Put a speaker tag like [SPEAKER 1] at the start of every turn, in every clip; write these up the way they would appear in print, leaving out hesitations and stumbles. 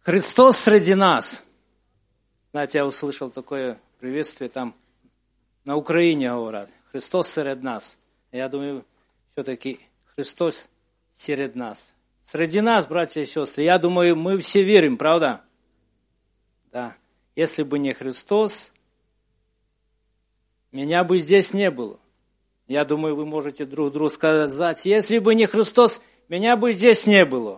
[SPEAKER 1] Христос среди нас. Знаете, я услышал такое приветствие, там на Украине говорят, Христос среди нас. Я думаю, все-таки Христос среди нас. Среди нас, братья и сестры, я думаю, мы все верим, правда? Да. Если бы не Христос, меня бы здесь не было. Я думаю, вы можете друг другу сказать, если бы не Христос, меня бы здесь не было.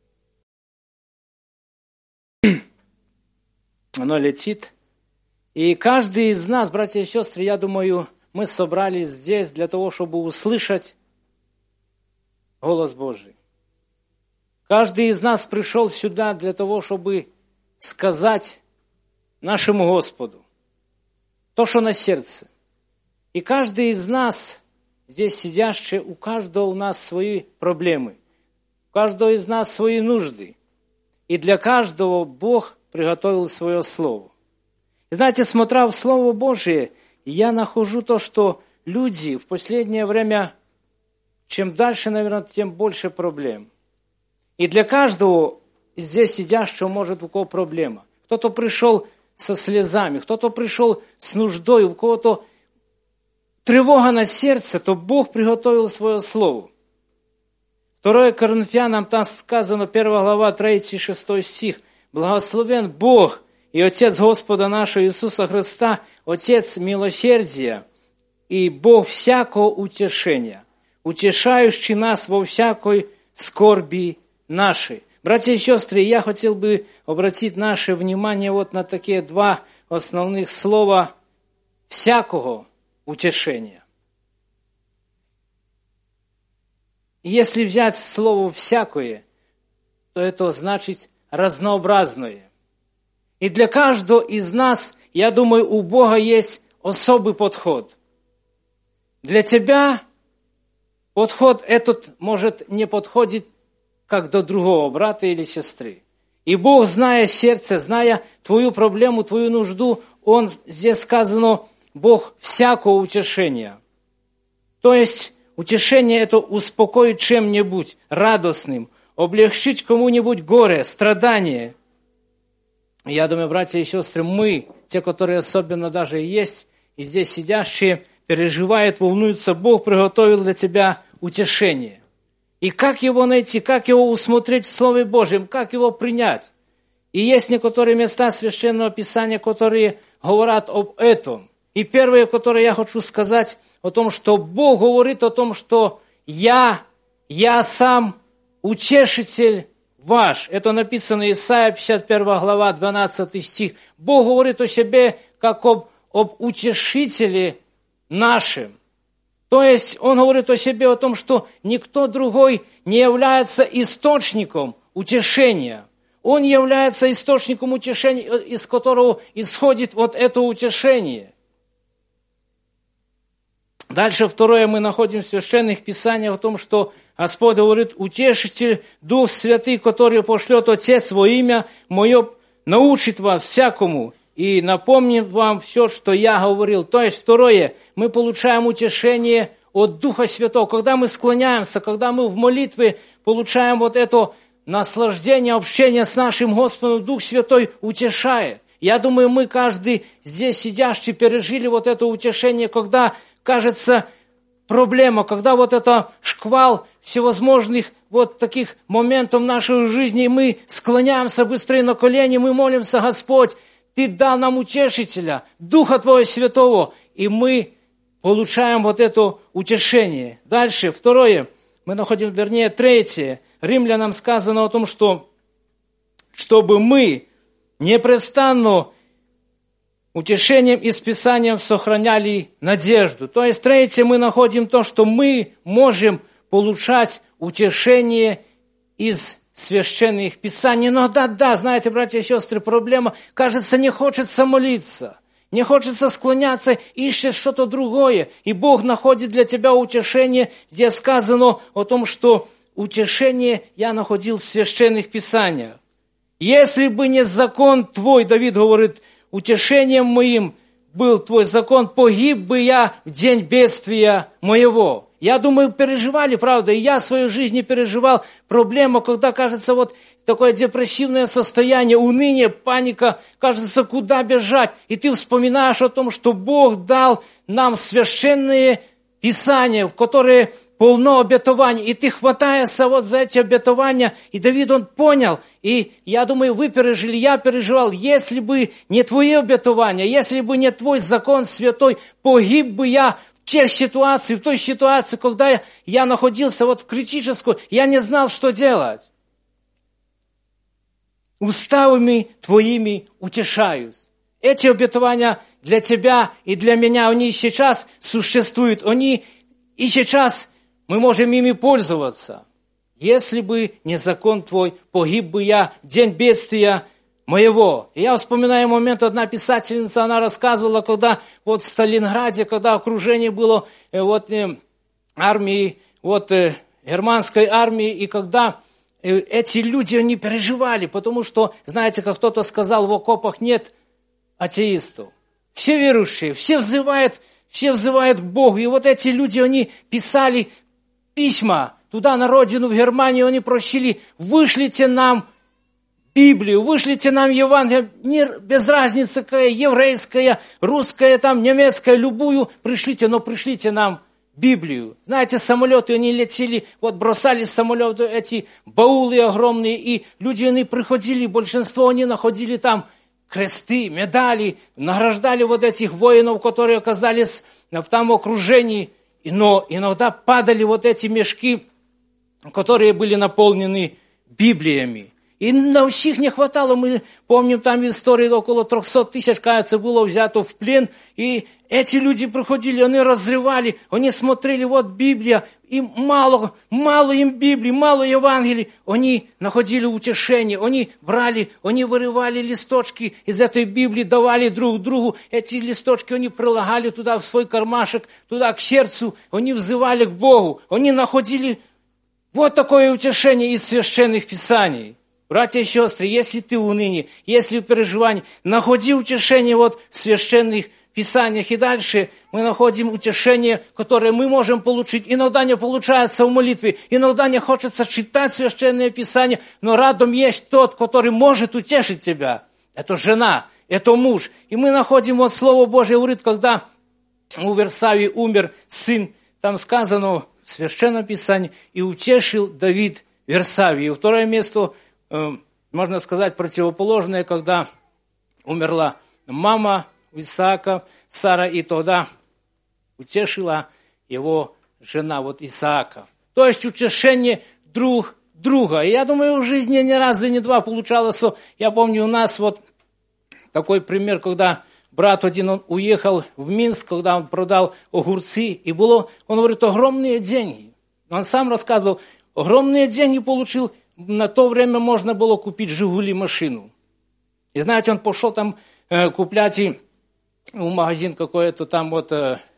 [SPEAKER 1] Оно летит. И каждый из нас, братья и сестры, я думаю, мы собрались здесь для того, чтобы услышать голос Божий. Каждый из нас пришел сюда для того, чтобы сказать нашему Господу то, что на сердце. И каждый из нас, здесь сидящий, у каждого у нас свои проблемы, у каждого из нас свои нужды. И для каждого Бог приготовил свое Слово. И знаете, смотря в Слово Божие, я нахожу то, что люди в последнее время, чем дальше, наверное, тем больше проблем. И для каждого здесь сидящего может у кого проблема. Кто-то пришел со слезами, кто-то пришел с нуждой, у кого-то тревога на сердце, то Бог приготовил свое Слово. 2 Коринфянам, там сказано, 1 глава, 3-6 стих. Благословен Бог и Отец Господа нашего Иисуса Христа, Отец милосердия и Бог всякого утешения, утешающий нас во всякой скорби нашей. Братья и сестры, я хотел бы обратить наше внимание вот на такие два основных слова «всякого утешения». И если взять слово «всякое», то это значит разнообразное. И для каждого из нас, я думаю, у Бога есть особый подход. Для тебя подход этот может не подходить как до другого брата или сестры. И Бог, зная сердце, зная твою проблему, твою нужду, Он, здесь сказано, Бог всякого утешения. То есть утешение это успокоить чем-нибудь радостным, облегчить кому-нибудь горе, страдание. Я думаю, братья и сестры, мы, те, которые особенно даже есть, и здесь сидящие, переживают, волнуются, Бог приготовил для тебя утешение. И как его найти, как его усмотреть в Слове Божьем, как его принять? И есть некоторые места Священного Писания, которые говорят об этом. И первое, которое я хочу сказать, о том, что Бог говорит о том, что я сам утешитель ваш. Это написано Исайя 51 глава, 12 стих. Бог говорит о себе как об утешителе нашем. То есть Он говорит о себе о том, что никто другой не является источником утешения. Он является источником утешения, из которого исходит вот это утешение. Дальше второе мы находим в Священных Писаниях о том, что Господь говорит, утешитель, Дух Святый, который пошлет Отец во имя Мое, научит вас всякому и напомнит вам все, что я говорил. То есть второе, мы получаем утешение от Духа Святого. Когда мы склоняемся, когда мы в молитве получаем вот это наслаждение, общение с нашим Господом, Дух Святой утешает. Я думаю, мы каждый здесь сидящий пережили вот это утешение, когда кажется проблема, когда вот это шквал всевозможных вот таких моментов в нашей жизни, и мы склоняемся быстрее на колени, мы молимся, Господь, Ты дал нам утешителя, Духа Твоего Святого, и мы получаем вот это утешение. Дальше, второе, мы находим, вернее, третье. Римлянам сказано о том, что чтобы мы непрестанно утешением и списанием сохраняли надежду. То есть, третье, мы находим то, что мы можем получать утешение из священных писаний. Но да, знаете, братья и сестры, проблема, кажется, не хочется молиться, не хочется склоняться, ищешь что-то другое. И Бог находит для тебя утешение, где сказано о том, что утешение я находил в священных писаниях. Если бы не закон твой, Давид говорит, утешением моим был твой закон, погиб бы я в день бедствия моего. Я думаю, переживали, правда, и я в своей жизни переживал проблему, когда, кажется, вот такое депрессивное состояние, уныние, паника, кажется, куда бежать. И ты вспоминаешь о том, что Бог дал нам священные Писания, в которые полно обетований. И ты хватаешься вот за эти обетования. И Давид, он понял. И я думаю, вы пережили, я переживал. Если бы не твои обетования, если бы не твой закон святой, погиб бы я в той ситуации, когда я находился вот в критической, я не знал, что делать. Уставами твоими утешаюсь. Эти обетования для тебя и для меня, они сейчас существуют. Они и сейчас мы можем ими пользоваться. Если бы не закон твой, погиб бы я в день бедствия моего. И я вспоминаю момент, одна писательница, она рассказывала, когда вот в Сталинграде, когда окружение было армии, германской армии, и когда эти люди, они переживали, потому что, знаете, как кто-то сказал, в окопах нет атеистов. Все верующие, все взывают к Богу. И вот эти люди, они писали письма туда, на родину, в Германию, они просили, вышлите нам Библию, вышлите нам Евангелие, без разницы, какая еврейская, русская, там, немецкая, любую, пришлите, но пришлите нам Библию. Знаете, самолеты, они летели, вот бросали с самолета эти баулы огромные, и люди, они приходили, большинство, они находили там кресты, медали, награждали вот этих воинов, которые оказались в том окружении. Но иногда падали вот эти мешки, которые были наполнены Библиями. И на всех не хватало. Мы помним там истории, около 300 тысяч, кажется, было взято в плен. И эти люди приходили, они разрывали, они смотрели, вот Библия, и мало им Библии, мало Евангелий. Они находили утешение, они брали, они вырывали листочки из этой Библии, давали друг другу. Эти листочки они прилагали туда, в свой кармашек, туда к сердцу. Они взывали к Богу, они находили вот такое утешение из священных Писаний. Братья и сестры, если ты в унынии, если в переживании, находи утешение вот в священных Писаниях. И дальше мы находим утешение, которое мы можем получить. Иногда не получается в молитве, иногда не хочется читать священное Писание, но рядом есть тот, который может утешить тебя. Это жена, это муж. И мы находим вот Слово Божие, говорит, когда у Версавии умер сын, там сказано в священном Писании, и утешил Давид Версавию. Второе место, можно сказать, противоположное, когда умерла мама Исаака, Сара, и тогда утешила его жена, вот Исаака. То есть утешение друг друга. И я думаю, в жизни не раз и не два получалось. Я помню, у нас вот такой пример, когда брат один, он уехал в Минск, когда он продал огурцы, и было, он говорит, огромные деньги. Он сам рассказывал, огромные деньги получил. На то время можно было купить «Жигули» машину. И знаете, он пошел там куплять и в магазин какой-то там вот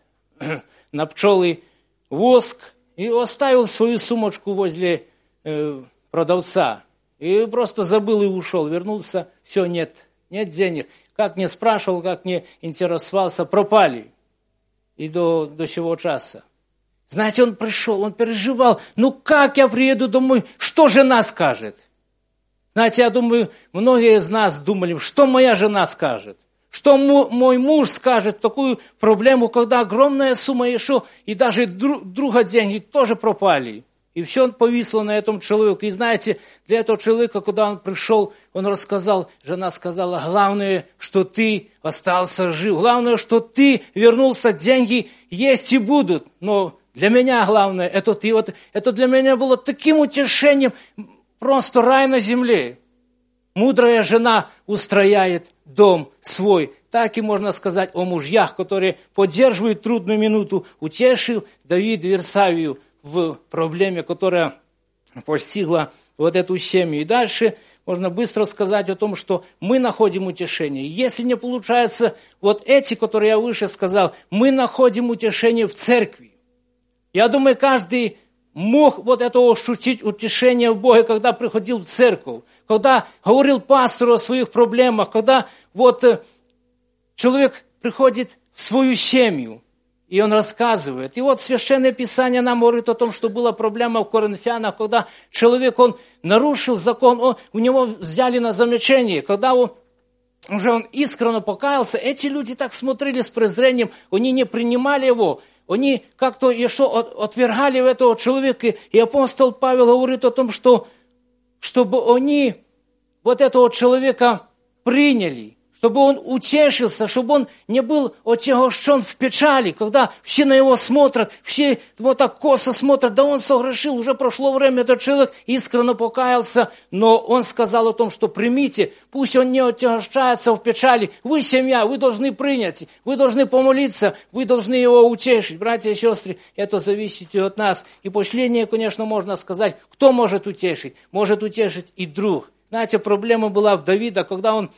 [SPEAKER 1] на пчелы воск и оставил свою сумочку возле продавца. И просто забыл и ушел. Вернулся, все, нет денег. Как не спрашивал, как не интересовался, пропали. И до сего часа. Знаете, он пришел, он переживал. Ну как я приеду домой? Что жена скажет? Знаете, я думаю, многие из нас думали, что моя жена скажет? Что мой муж скажет? Такую проблему, когда огромная сумма еще, и даже друга деньги тоже пропали. И все повисло на этом человеке. И знаете, для этого человека, когда он пришел, он рассказал, жена сказала, главное, что ты остался жив. Главное, что ты вернулся, деньги есть и будут. Но для меня главное, это ты. Вот, это для меня было таким утешением, просто рай на земле. Мудрая жена устрояет дом свой. Так и можно сказать о мужьях, которые поддерживают трудную минуту. Утешил Давид Версавию в проблеме, которая постигла вот эту семью. И дальше можно быстро сказать о том, что мы находим утешение. Если не получается вот эти, которые я выше сказал, мы находим утешение в церкви. Я думаю, каждый мог вот это ощутить утешение в Боге, когда приходил в церковь, когда говорил пастору о своих проблемах, когда вот человек приходит в свою семью. И он рассказывает. И вот Священное Писание нам говорит о том, что была проблема в Коринфянах, когда человек, он нарушил закон, у него взяли на замечание, когда он искренне покаялся, эти люди так смотрели с презрением, они не принимали его, они как-то еще отвергали этого человека. И апостол Павел говорит о том, что чтобы они вот этого человека приняли, чтобы он утешился, чтобы он не был отягощен в печали, когда все на него смотрят, все вот так косо смотрят, да он согрешил, уже прошло время, этот человек искренне покаялся, но он сказал о том, что примите, пусть он не отягощается в печали, вы семья, вы должны принять, вы должны помолиться, вы должны его утешить. Братья и сестры, это зависит и от нас. И последнее, конечно, можно сказать, кто может утешить? Может утешить и друг. Знаете, проблема была в Давида, когда он...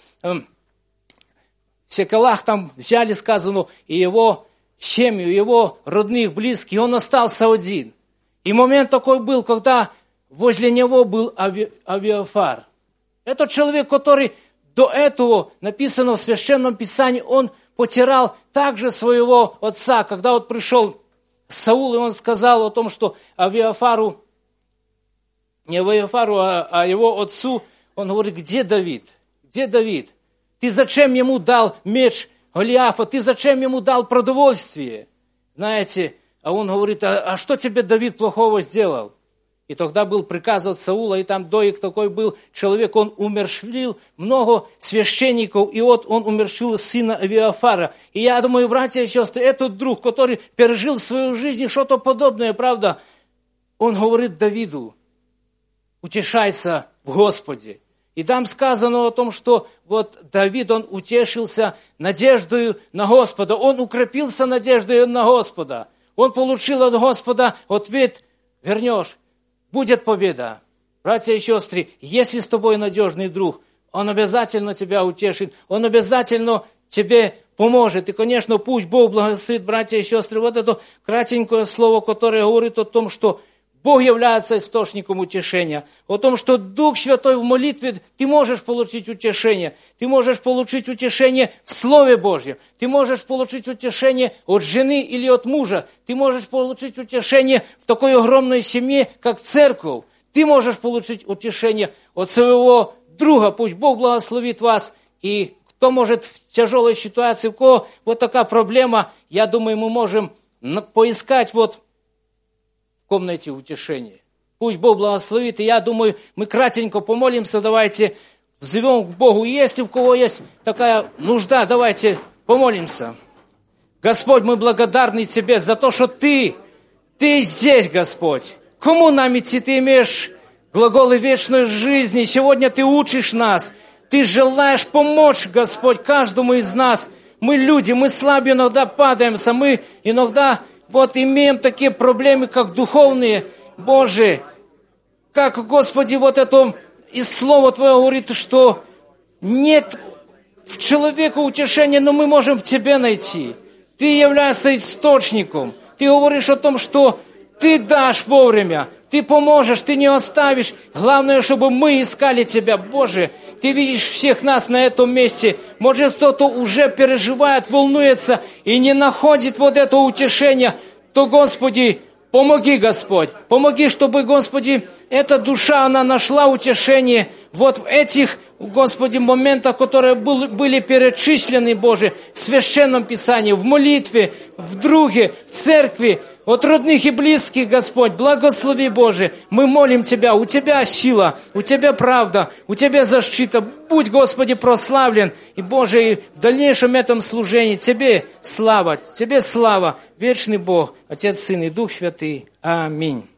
[SPEAKER 1] В Секелах там взяли, сказано, и его семью, его родных, близких, он остался один. И момент такой был, когда возле него был Авиафар. Этот человек, который до этого, написано в Священном Писании, он потирал также своего отца. Когда вот пришел Саул, и он сказал о том, что Авиафару, не Авиафару, а его отцу, он говорит, где Давид? Где Давид? Ты зачем ему дал меч Голиафа? Ты зачем ему дал продовольствие? Знаете, а он говорит, а что тебе Давид плохого сделал? И тогда был приказ от Саула, и там доик такой был человек, он умерщвил много священников, и вот он умерщвил сына Авиафара. И я думаю, братья и сестры, этот друг, который пережил в свою жизнь что-то подобное, правда, он говорит Давиду, утешайся в Господе. И там сказано о том, что вот Давид, он утешился надеждою на Господа. Он укрепился надеждою на Господа. Он получил от Господа ответ, вернешь, будет победа. Братья и сестры, если с тобой надежный друг, он обязательно тебя утешит, он обязательно тебе поможет. И, конечно, пусть Бог благословит, братья и сестры, вот это кратенькое слово, которое говорит о том, что Бог является источником утешения. О том, что Дух Святой в молитве, ты можешь получить утешение. Ты можешь получить утешение в Слове Божьем. Ты можешь получить утешение от жены или от мужа. Ты можешь получить утешение в такой огромной семье, как церковь. Ты можешь получить утешение от своего друга. Пусть Бог благословит вас. И кто может в тяжелой ситуации, у кого вот такая проблема, я думаю, мы можем поискать вот в комнате утешения. Пусть Бог благословит. И я думаю, мы кратенько помолимся. Давайте взовем к Богу. Если у кого есть такая нужда, давайте помолимся. Господь, мы благодарны Тебе за то, что Ты здесь, Господь. Кому нам идти? Ты имеешь глаголы вечной жизни. Сегодня Ты учишь нас. Ты желаешь помочь, Господь, каждому из нас. Мы люди, мы слабы, иногда падаемся. Мы иногда вот имеем такие проблемы, как духовные. Боже, как, Господи, вот это из Слова Твоего говорит, что нет в человеке утешения, но мы можем в Тебе найти. Ты являешься источником. Ты говоришь о том, что Ты дашь вовремя, Ты поможешь, Ты не оставишь. Главное, чтобы мы искали Тебя, Боже. Ты видишь всех нас на этом месте. Может, кто-то уже переживает, волнуется и не находит вот это утешение. То, Господи, помоги, Господь. Помоги, чтобы, Господи, эта душа, она нашла утешение вот в этих, Господи, моментах, которые были перечислены, Боже, в Священном Писании, в молитве, в друге, в церкви, от родных и близких, Господь, благослови, Боже. Мы молим Тебя, у Тебя сила, у Тебя правда, у Тебя защита. Будь, Господи, прославлен. И, Боже, и в дальнейшем этом служении Тебе слава, вечный Бог, Отец, Сын и Дух Святый. Аминь.